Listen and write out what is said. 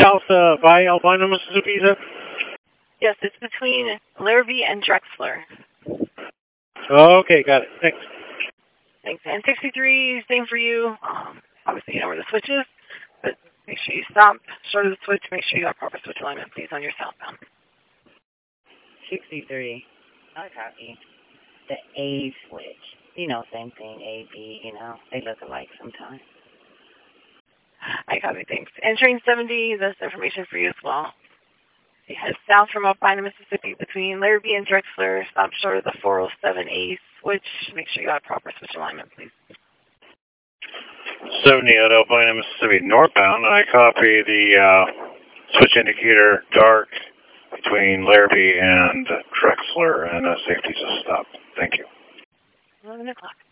south by Albina, Mississippi, you said? Yes, it's between Larrabee and Drexler. Okay, got it. Thanks. Thanks. And 63, same for you. Obviously, you know where the switch is, but make sure you stop short of the switch. Make sure you got proper switch alignment, please, on your southbound. 63. I copy. The A switch. You know, same thing, A, B, you know, they look alike sometimes. I copy, thanks. And train 70, that's information for you as well. You head south from Albina, Mississippi, between Larrabee and Drexler. Stop short of the 407A switch. Make sure you got proper switch alignment, please. 70 at Albina, Mississippi, northbound. I copy the switch indicator dark between Larrabee and Drexler, and safety's a stop. Thank you. 11 o'clock.